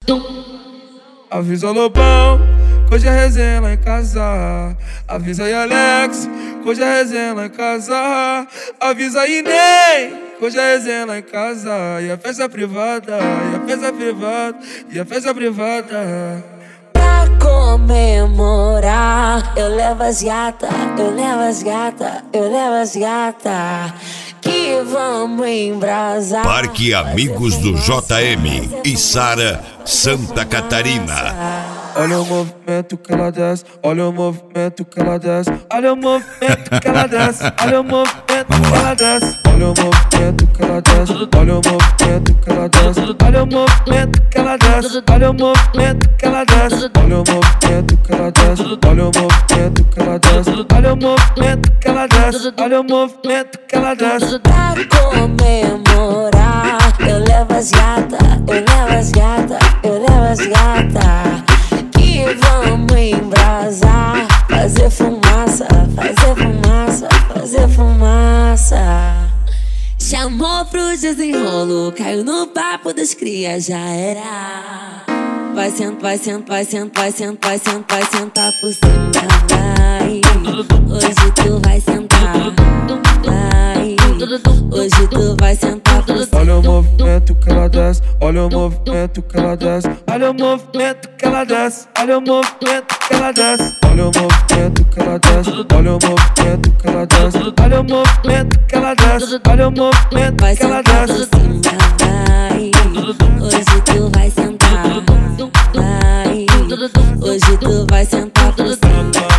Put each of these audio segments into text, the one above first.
Avisa o Lobão, que hoje é resenha lá em casa. Avisa aí Alex, que hoje é resenha lá em casa. Avisa aí Ney, que hoje é resenha lá em casa. E a festa privada, e a festa privada, e a festa privada. Pra comemorar, eu levo as gata, eu levo as gata, eu levo as gata. Que vamos embrasar. Parque Amigos do JM e Sara, Santa Catarina. Olha o movimento que ela desce, olha o movimento que ela desce, olha o movimento que ela desce, olha o movimento que ela desce, olha o movimento que ela desce, olha o movimento que ela desce, olha o movimento que ela desce, olha o movimento que ela desce, olha o movimento que ela desce, olha o movimento que ela desce, olha o movimento que ela desce, olha o movimento que ela desce. Pra comemorar, eu levo as gata, eu levo as gata, eu levo as gata. Que vamos embrasar, fazer fumaça, fazer fumaça, fazer fumaça. Chamou pro desenrolo, caiu no papo dos cria, já era. Vai sentar, vai sentar, vai sentar, vai sentar, vai sentar, vai sentar por cima, vai. Hoje tu vai sentar, vai. Hoje tu vai sentar por cima. Olha o movimento que ela desce, olha o movimento que ela desce, olha o movimento que ela desce, olha o movimento que ela desce, olha o movimento que ela desce, olha o movimento que ela desce, olha o movimento que ela desce, olha o movimento que ela desce. Vai. Hoje tu vai sentar, vai. Hoje tu vai sentar por cima.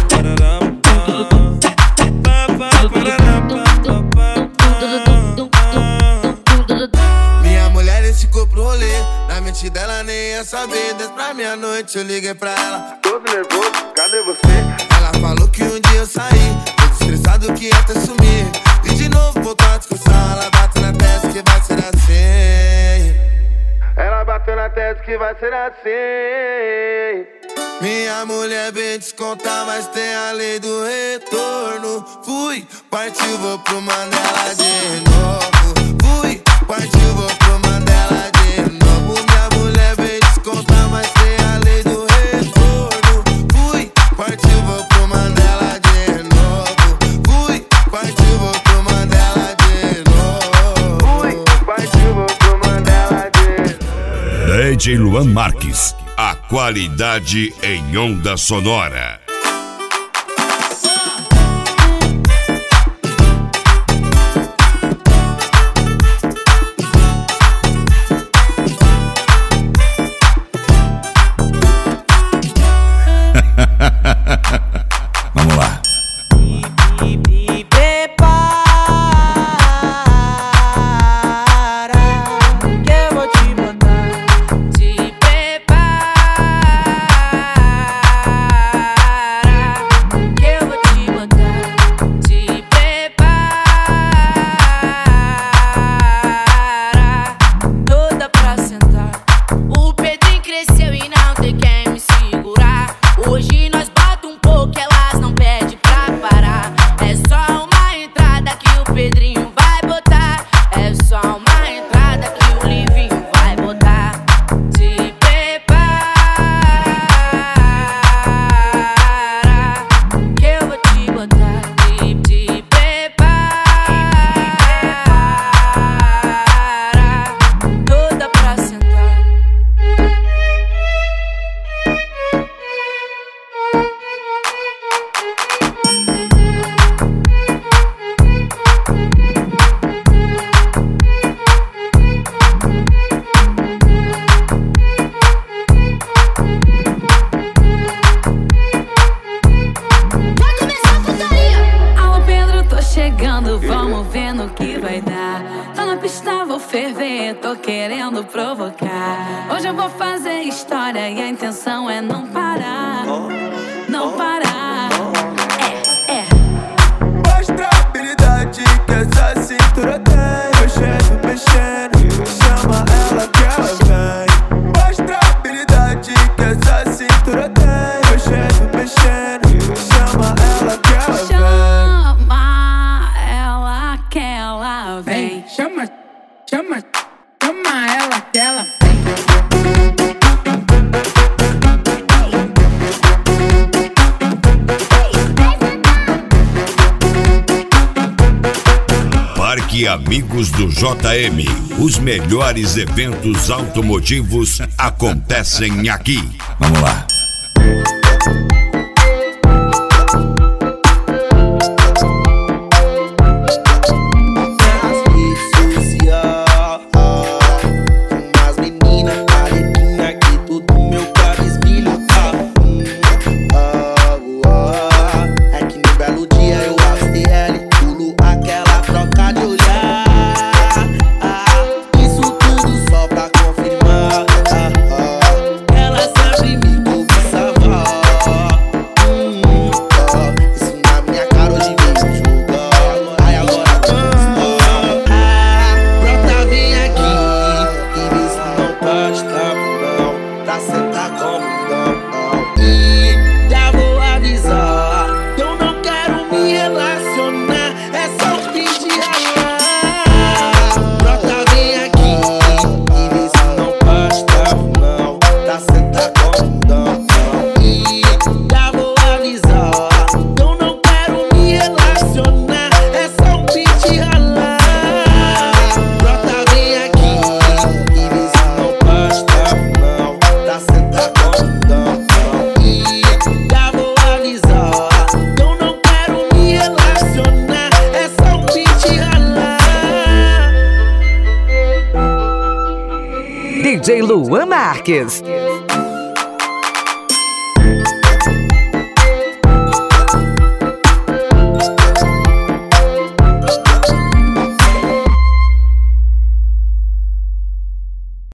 Minha mulher esticou pro rolê, na mente dela nem ia saber. Desde pra meia-noite eu liguei pra ela, Todo nervoso, cadê você? ela falou que um dia eu saí, tô estressado que ia até sumir. E de novo voltou a discussão, ela bateu na testa que vai ser assim. Ela bateu na testa que vai ser assim. Minha mulher vem descontar, mas tem a lei do retorno. Fui, partiu, vou pro Mandela de novo. Fui, partiu, vou pro Mandela de novo. Minha mulher vem descontar, mas tem a lei do retorno. Fui, partiu, vou pro Mandela de novo. Fui, partiu, vou pro Mandela de novo. Fui, partiu, vou pro Mandela de novo. DJ Luan Marques, a qualidade em onda sonora. Vamos lá. Me prepara, que eu vou te botar. Te prepara, que eu vou te botar. Te prepara, toda pra sentar. O Pedrinho cresceu e não tem quem me segurar. Hoje nós bota um pouco, elas não pedem pra parar. É só uma entrada que o Pedrinho vai botar. É só uma entrada que o Livinho vai botar. Te prepara, que eu vou te botar. Te prepara, toda pra sentar. Vai começar a putaria! Alô Pedro, tô chegando, vamos ver no que vai dar. Tô na pista, vou ferver, tô querendo provocar. Hoje eu vou fazer história e a intenção é não parar. Não parar. É. Mostra a habilidade que essa cintura tem. Mexendo, mexendo, chama ela que ela vem. Mostra a habilidade que essa cintura tem. Mexendo, mexendo, chama ela que ela vem. Chama ela que ela vem. Chama ela que ela vem. amigos do JM. Os melhores eventos automotivos acontecem aqui. Vamos lá. DJ Luan Marques.